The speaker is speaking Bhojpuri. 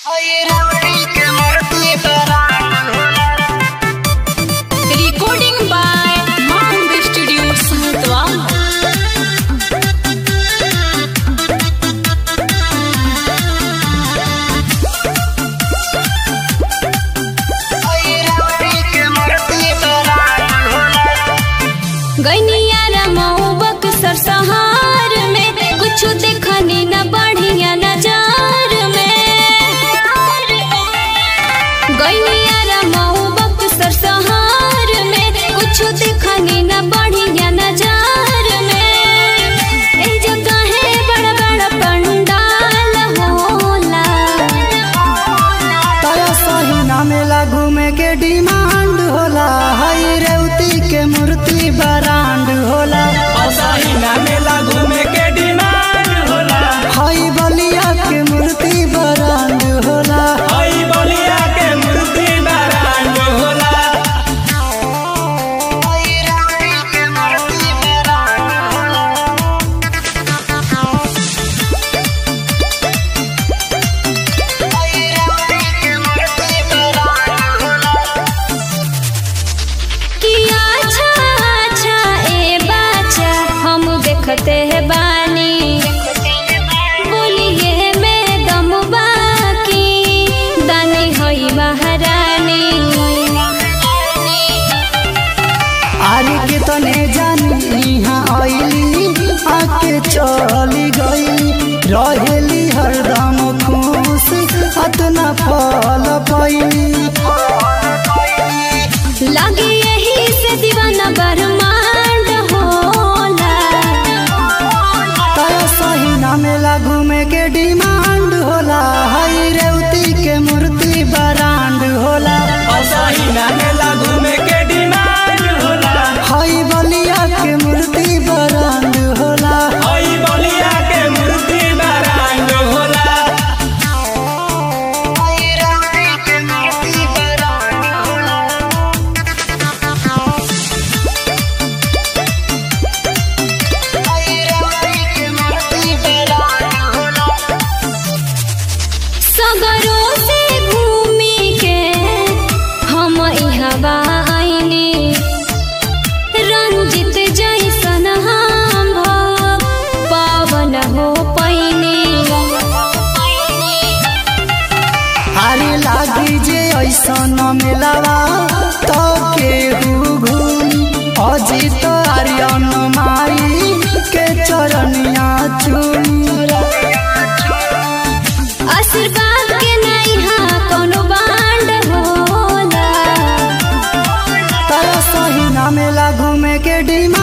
Recording by Mahang Studio Satwa. गैनिया रमौबक सरसहार में कुछ देखनी न बढ़िया नजार में। गैनिया रमौबक सरसहार में कुछ देखनी न बढ़िया नजार में। ए जगह है बड़ा बड़ा पंडाल होला। तारा सहीना मेला घूमे के डिमांड होला। हाय रेवती के मूर्ति बरांड होला। सहीना मेला घूमे के डिमांड होला। हाय बलिया के मूर्ति बरांड होला। हाय बलिया के मूर्ति बरांड होला। किया अच्छा अच्छा ए बाचा हम देखते हैं बानी। बोलिए में दम बाकी दानी होई महारानी। आरे के तने जानी यहाँ आईली आके चली गई। रहेली हरदम खुश अतना फल पाईली। लगे यही से दीवाना बरमांड होला। तारा सहीना मेला घूमे के डिमांड होला। हाय रेवती के मूर्ति बरांड होला। सहीना मेला घूमे के डिमांड होला। हाय बलिया के मूर्ति बरांड होला। हाय बलिया के मूर्ति बरांड होला। सगरों से घूमी के हम इहवा आईनी। रंजित जैसन हम पावन हो पैनी। आरे लागी जे ऐसन मेलावा तो केहू घूमी। अजित आर्यन माई के चरनिया चूमी। आशीर्वाद के नहीं हाँ कोनो बांड होला। तारा सहीना मेला घूमे के डिमांड